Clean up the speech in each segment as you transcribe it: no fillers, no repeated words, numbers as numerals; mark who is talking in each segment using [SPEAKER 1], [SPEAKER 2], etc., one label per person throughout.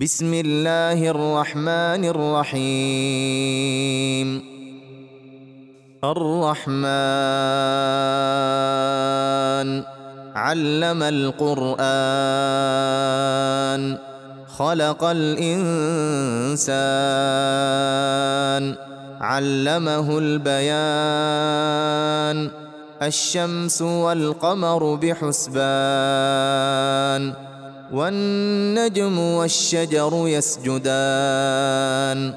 [SPEAKER 1] بسم الله الرحمن الرحيم. الرحمن علم القرآن خلق الإنسان علمه البيان الشمس والقمر بحسبان والنجم والشجر يسجدان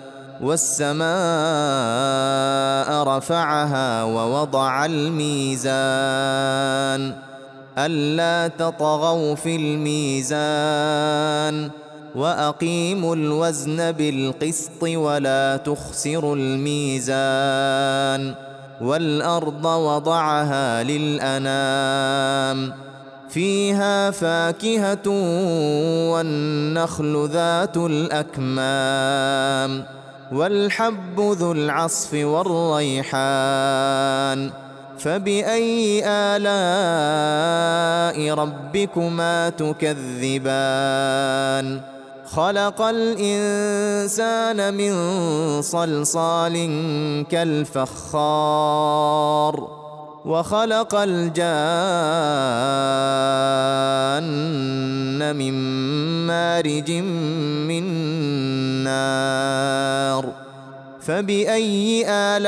[SPEAKER 1] والسماء رفعها ووضع الميزان ألا تطغوا في الميزان وأقيموا الوزن بالقسط ولا تخسروا الميزان والأرض وضعها للأنام فيها فاكهة والنخل ذات الأكمام والحب ذو العصف والريحان فبأي آلاء ربكما تكذبان خلق الإنسان من صلصال كالفخار وخلق الجان من مارج من نار فبأي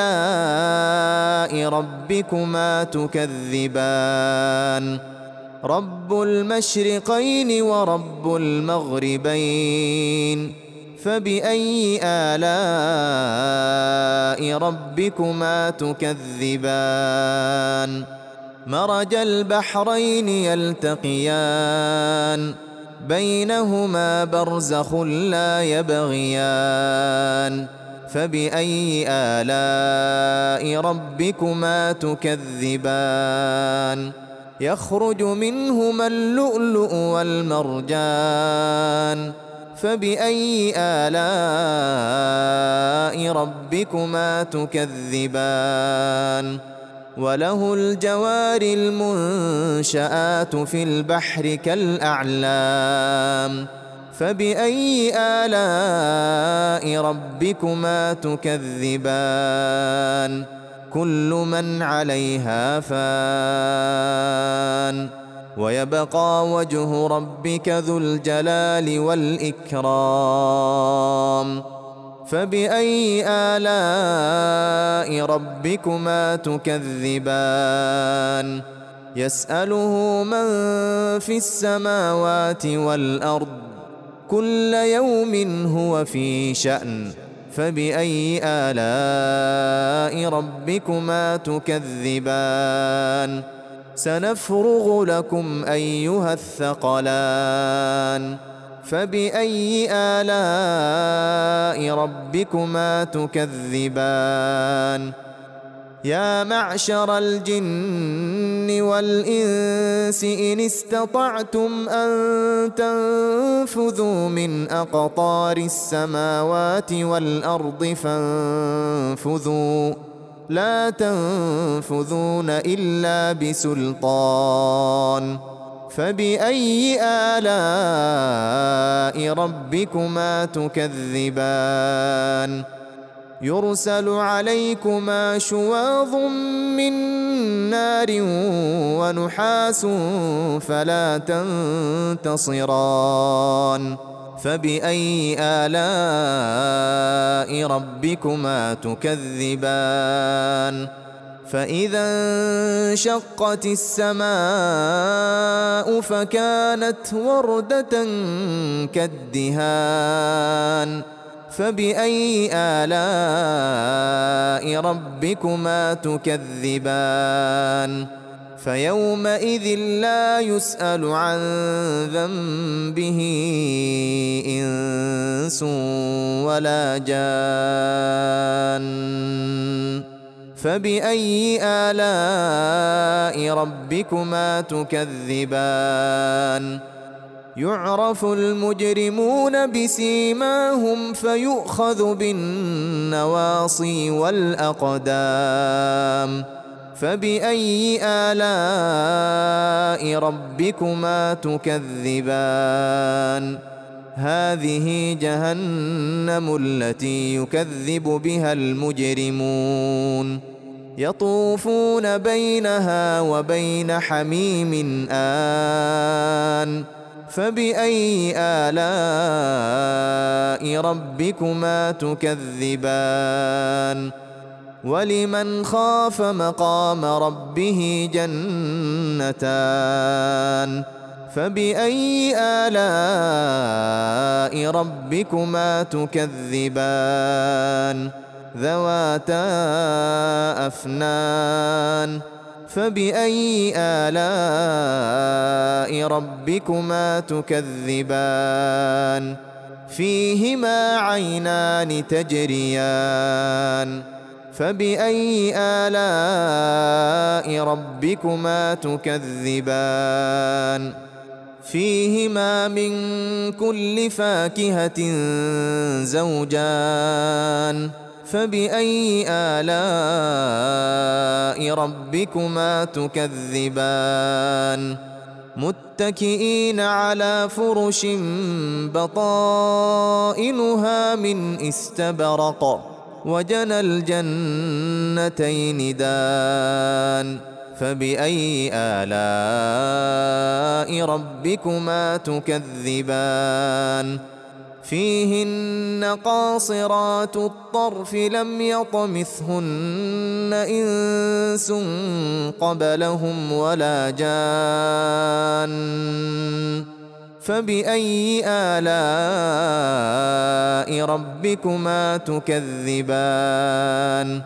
[SPEAKER 1] آلاء ربكما تكذبان رب المشرقين ورب المغربين فبأي آلاء ربكما تكذبان مرج البحرين يلتقيان بينهما برزخ لا يبغيان فبأي آلاء ربكما تكذبان يخرج منهما اللؤلؤ والمرجان فبأي آلاء ربكما تكذبان وله الجوار المنشآت في البحر كالأعلام فبأي آلاء ربكما تكذبان كل من عليها فان ويبقى وجه ربك ذو الجلال والإكرام فبأي آلاء ربكما تكذبان يسأله من في السماوات والأرض كل يوم هو في شأن فبأي آلاء ربكما تكذبان سنفرغ لكم أيها الثقلان فبأي آلاء ربكما تكذبان يا معشر الجن والإنس إن استطعتم أن تنفذوا من أقطار السماوات والأرض فانفذوا لا تنفذون إلا بسلطان فبأي آلاء ربكما تكذبان يرسل عليكما شواظ من نار ونحاس فلا تنتصران فبأي آلاء ربكما تكذبان فإذا انشقت السماء فكانت وردة كالدهان فبأي آلاء ربكما تكذبان فيومئذ لا يسأل عن ذنبه إنس ولا جان فبأي آلاء ربكما تكذبان يعرف المجرمون بسيماهم فيؤخذ بالنواصي والأقدام فبأي آلاء ربكما تكذبان هذه جهنم التي يكذب بها المجرمون يطوفون بينها وبين حميم آن فبأي آلاء ربكما تكذبان ولمن خاف مقام ربه جنتان فبأي آلاء ربكما تكذبان ذواتا أفنان فبأي آلاء ربكما تكذبان فيهما عينان تجريان فبأي آلاء ربكما تكذبان فيهما من كل فاكهة زوجان فبأي آلاء ربكما تكذبان متكئين على فرش بطائنها من استبرق وجنى الجنتين دان فبأي آلاء ربكما تكذبان فيهن قاصرات الطرف لم يطمثهن إنس قبلهم ولا جان فبأي آلاء ربكما تكذبان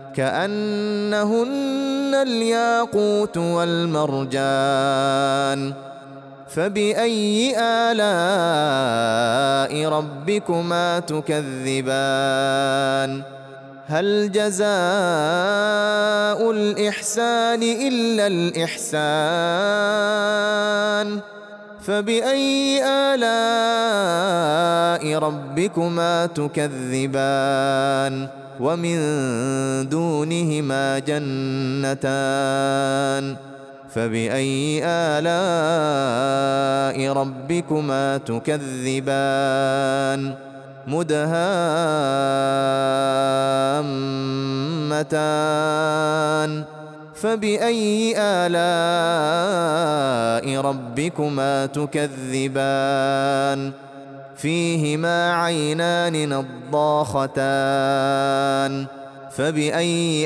[SPEAKER 1] كأنهن الياقوت والمرجان فبأي آلاء ربكما تكذبان هل جزاء الإحسان إلا الإحسان فبأي آلاء ربكما تكذبان ومن دونهما جنتان فبأي آلاء ربكما تكذبان مدهامتان فبأي آلاء ربكما تكذبان فيهما عينان نضاختان فبأي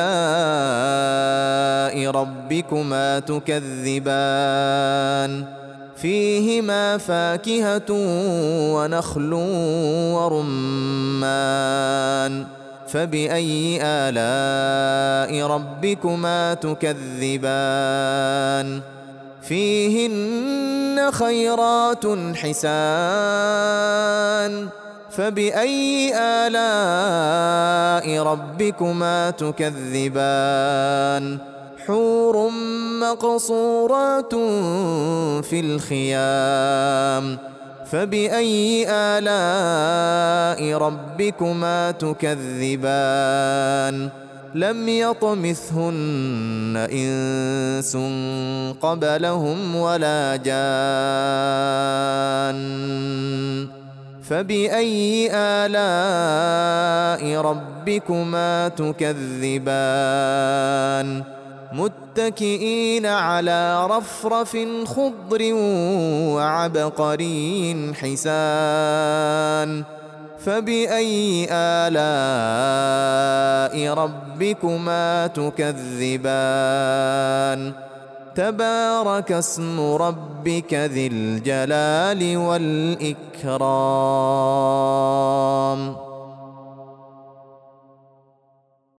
[SPEAKER 1] آلاء ربكما تكذبان فيهما فاكهة ونخل ورمان فبأي آلاء ربكما تكذبان فيهن خيرات حسان فبأي آلاء ربكما تكذبان حور مقصورات في الخيام فبأي آلاء ربكما تكذبان لم يطمثهن إنس قبلهم ولا جان فبأي آلاء ربكما تكذبان متكئين على رفرف خضر وعبقري حسان فبأي آلاء ربكما تكذبان تبارك اسم ربك ذي الجلال والإكرام